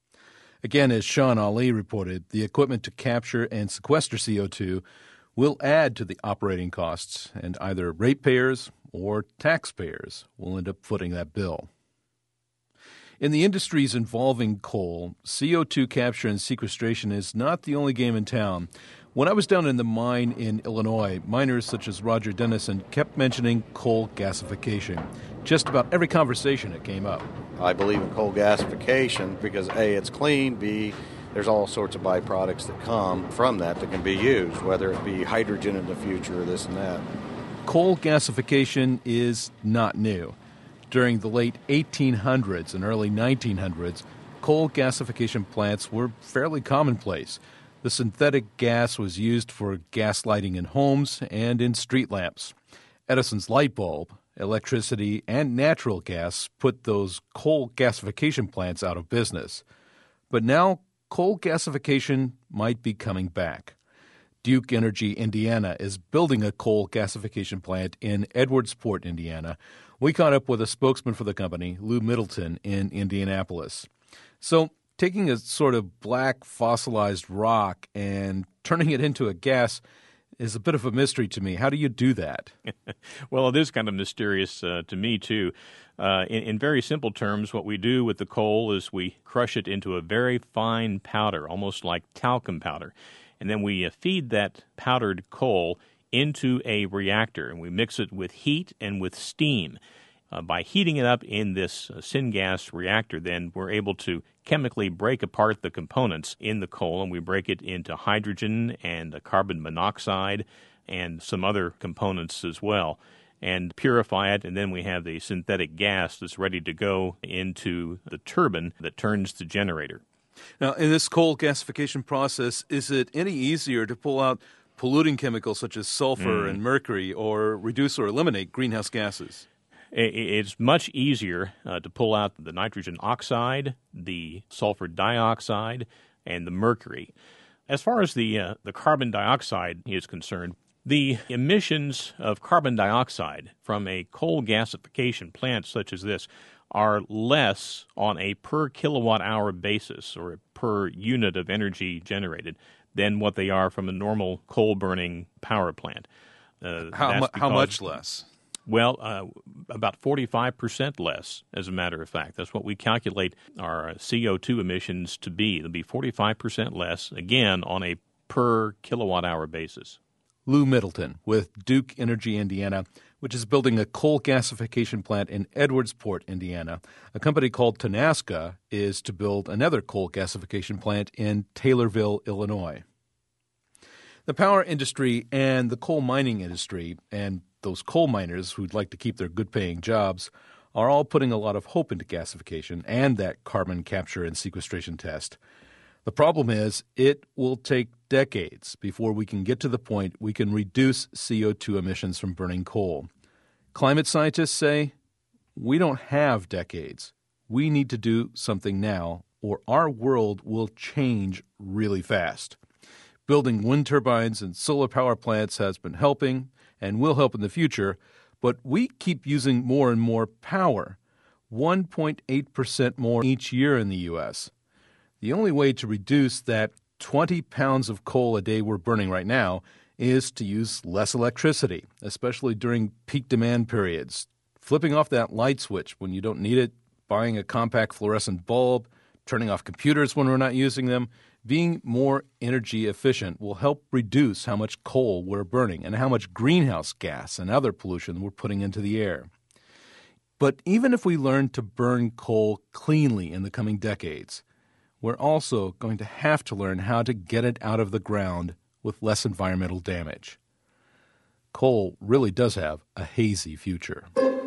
S7: Again, as Sean Ali reported, the equipment to capture and sequester C O two will add to the operating costs, and either ratepayers or taxpayers will end up footing that bill. In the industries involving coal, C O two capture and sequestration is not the only game in town. When I was down in the mine in Illinois, miners such as Roger Dennison kept mentioning coal gasification. Just about every conversation it came up.
S17: I believe in coal gasification because A, it's clean, B, there's all sorts of byproducts that come from that that can be used, whether it be hydrogen in the future or this and that.
S7: Coal gasification is not new. During the late eighteen hundreds and early nineteen hundreds, coal gasification plants were fairly commonplace. The synthetic gas was used for gas lighting in homes and in street lamps. Edison's light bulb, electricity, and natural gas put those coal gasification plants out of business. But now coal gasification might be coming back. Duke Energy Indiana is building a coal gasification plant in Edwardsport, Indiana. We caught up with a spokesman for the company, Lou Middleton, in Indianapolis. So taking a sort of black fossilized rock and turning it into a gas is a bit of a mystery to me. How do you do that?
S18: Well, it is kind of mysterious uh, to me, too. Uh, in, in very simple terms, what we do with the coal is we crush it into a very fine powder, almost like talcum powder. And then we uh, feed that powdered coal into a reactor, and we mix it with heat and with steam. Uh, by heating it up in this uh, syngas reactor, then we're able to chemically break apart the components in the coal, and we break it into hydrogen and uh, carbon monoxide and some other components as well, and purify it, and then we have the synthetic gas that's ready to go into the turbine that turns the generator.
S7: Now, in this coal gasification process, is it any easier to pull out polluting chemicals such as sulfur mm. and mercury, or reduce or eliminate greenhouse gases?
S18: It's much easier uh, to pull out the nitrogen oxide, the sulfur dioxide, and the mercury. As far as the uh, the carbon dioxide is concerned, the emissions of carbon dioxide from a coal gasification plant such as this are less on a per kilowatt hour basis or per unit of energy generated than what they are from a normal coal burning power plant. Uh,
S7: how, mu- how much less?
S18: Well, uh, about forty-five percent less, as a matter of fact. That's what we calculate our C O two emissions to be. It'll be forty-five percent less, again, on a per kilowatt-hour basis.
S7: Lou Middleton with Duke Energy Indiana, which is building a coal gasification plant in Edwardsport, Indiana. A company called Tenaska is to build another coal gasification plant in Taylorville, Illinois. The power industry and the coal mining industry and those coal miners who'd like to keep their good-paying jobs are all putting a lot of hope into gasification and that carbon capture and sequestration test. The problem is it will take decades before we can get to the point we can reduce C O two emissions from burning coal. Climate scientists say we don't have decades. We need to do something now, or our world will change really fast. Building wind turbines and solar power plants has been helping and will help in the future, but we keep using more and more power, one point eight percent more each year in the U S. The only way to reduce that twenty pounds of coal a day we're burning right now is to use less electricity, especially during peak demand periods. Flipping off that light switch when you don't need it, buying a compact fluorescent bulb, turning off computers when we're not using them, being more energy efficient will help reduce how much coal we're burning and how much greenhouse gas and other pollution we're putting into the air. But even if we learn to burn coal cleanly in the coming decades, we're also going to have to learn how to get it out of the ground with less environmental damage. Coal really does have a hazy future.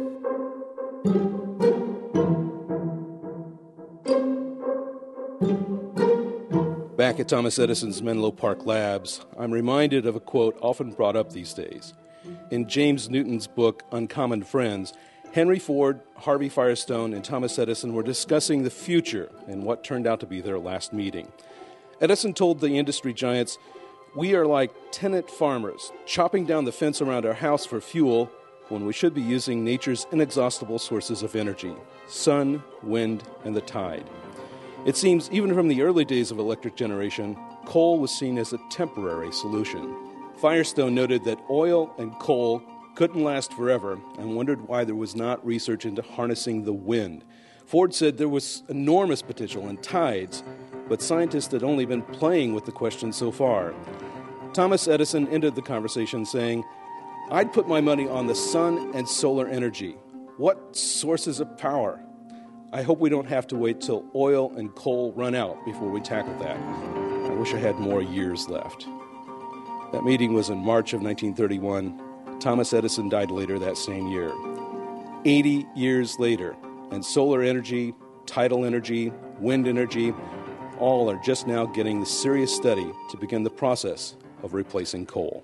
S19: Back at Thomas Edison's Menlo Park Labs, I'm reminded of a quote often brought up these days. In James Newton's book, Uncommon Friends, Henry Ford, Harvey Firestone, and Thomas Edison were discussing the future in what turned out to be their last meeting. Edison told the industry giants, "We are like tenant farmers, chopping down the fence around our house for fuel when we should be using nature's inexhaustible sources of energy, sun, wind, and the tide." It seems even from the early days of electric generation, coal was seen as a temporary solution. Firestone noted that oil and coal couldn't last forever and wondered why there was not research into harnessing the wind. Ford said there was enormous potential in tides, but scientists had only been playing with the question so far. Thomas Edison ended the conversation saying, "I'd put my money on the sun and solar energy. What sources of power? I hope we don't have to wait till oil and coal run out before we tackle that. I wish I had more years left." That meeting was in March of nineteen thirty-one. Thomas Edison died later that same year. eighty years later, and solar energy, tidal energy, wind energy, all are just now getting the serious study to begin the process of replacing coal.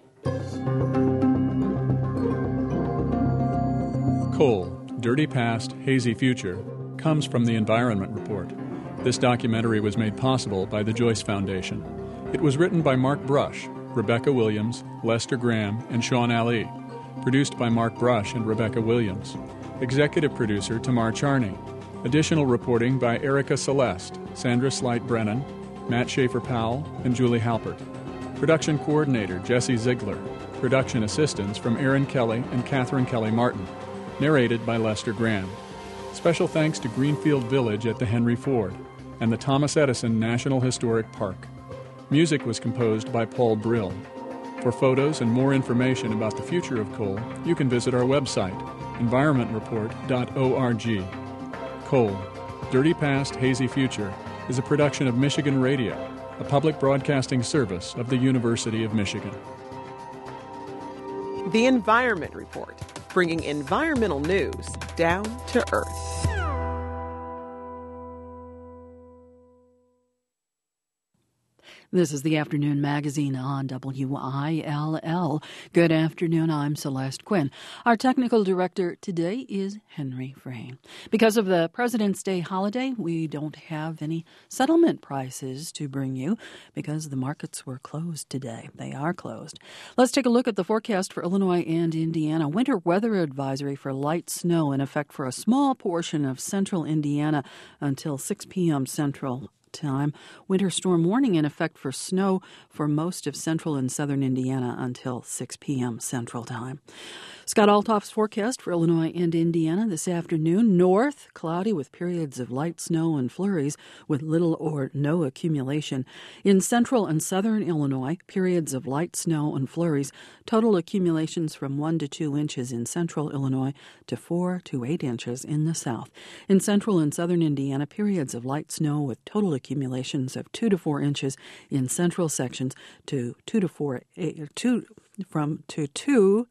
S21: Coal, Dirty Past, Hazy Future, comes from the Environment Report. This documentary was made possible by the Joyce Foundation. It was written by Mark Brush, Rebecca Williams, Lester Graham, and Sean Ali. Produced by Mark Brush and Rebecca Williams. Executive producer Tamar Charney. Additional reporting by Erica Celeste, Sandra Slight-Brennan, Matt Schaefer-Powell, and Julie Halpert. Production coordinator Jesse Ziegler. Production assistants from Aaron Kelly and Catherine Kelly Martin. Narrated by Lester Graham. Special thanks to Greenfield Village at the Henry Ford and the Thomas Edison National Historic Park. Music was composed by Paul Brill. For photos and more information about the future of coal, you can visit our website, environment report dot org. Coal, Dirty Past, Hazy Future is a production of Michigan Radio, a public broadcasting service of the University of Michigan.
S1: The Environment Report, bringing environmental news down to earth.
S2: This is the Afternoon Magazine on W I L L. Good afternoon, I'm Celeste Quinn. Our technical director today is Henry Frayne. Because of the President's Day holiday, we don't have any settlement prices to bring you because the markets were closed today. They are closed. Let's take a look at the forecast for Illinois and Indiana. Winter weather advisory for light snow in effect for a small portion of central Indiana until six p.m. Central time. Winter storm warning in effect for snow for most of central and southern Indiana until six p.m. Central time. Scott Altoff's forecast for Illinois and Indiana this afternoon. North, cloudy with periods of light snow and flurries with little or no accumulation. In central and southern Illinois, periods of light snow and flurries. Total accumulations from one to two inches in central Illinois to four to eight inches in the south. In central and southern Indiana, periods of light snow with total accumulations of two to four inches in central sections to two to four, eight, two from to two.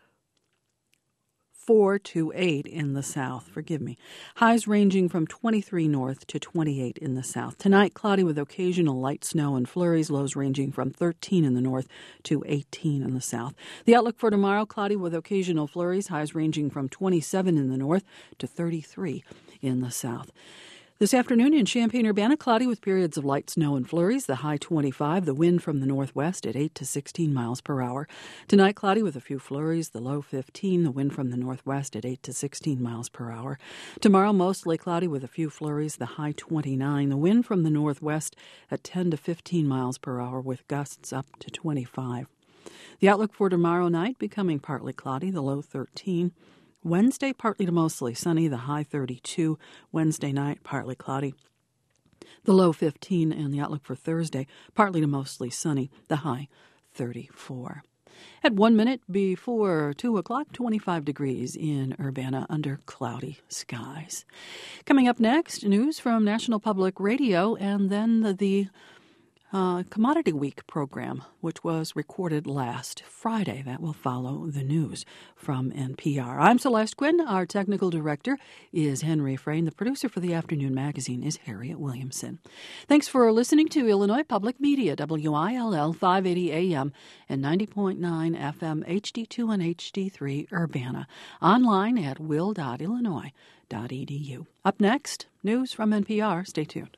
S2: four to eight in the south. Forgive me. Highs ranging from twenty-three north to twenty-eight in the south. Tonight, cloudy with occasional light snow and flurries. Lows ranging from thirteen in the north to eighteen in the south. The outlook for tomorrow, cloudy with occasional flurries. Highs ranging from twenty-seven in the north to thirty-three in the south. This afternoon in Champaign-Urbana, cloudy with periods of light snow and flurries, the high twenty-five, the wind from the northwest at eight to sixteen miles per hour. Tonight, cloudy with a few flurries, the low fifteen, the wind from the northwest at eight to sixteen miles per hour. Tomorrow, mostly cloudy with a few flurries, the high twenty-nine, the wind from the northwest at ten to fifteen miles per hour with gusts up to twenty-five. The outlook for tomorrow night, becoming partly cloudy, the low thirteen. Wednesday, partly to mostly sunny, the high thirty-two. Wednesday night, partly cloudy, the low fifteen. And the outlook for Thursday, partly to mostly sunny, the high thirty-four. At one minute before two o'clock, twenty-five degrees in Urbana under cloudy skies. Coming up next, news from National Public Radio, and then the, the Uh, Commodity Week program, which was recorded last Friday. That will follow the news from N P R. I'm Celeste Quinn. Our technical director is Henry Frayne. The producer for the Afternoon Magazine is Harriet Williamson. Thanks for listening to Illinois Public Media, W I L L five eighty A M and ninety point nine F M H D two and H D three Urbana. Online at will dot illinois dot e d u. Up next, news from N P R. Stay tuned.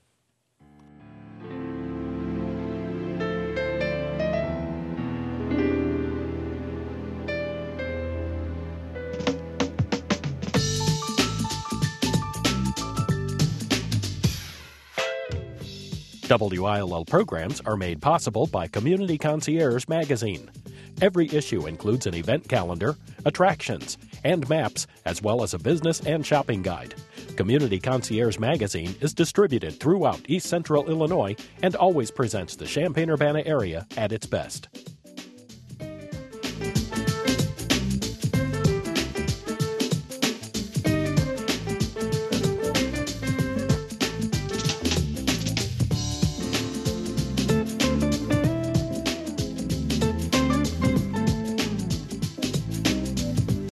S3: W I L L programs are made possible by Community Concierge Magazine. Every issue includes an event calendar, attractions, and maps, as well as a business and shopping guide. Community Concierge Magazine is distributed throughout East Central Illinois and always presents the Champaign-Urbana area at its best.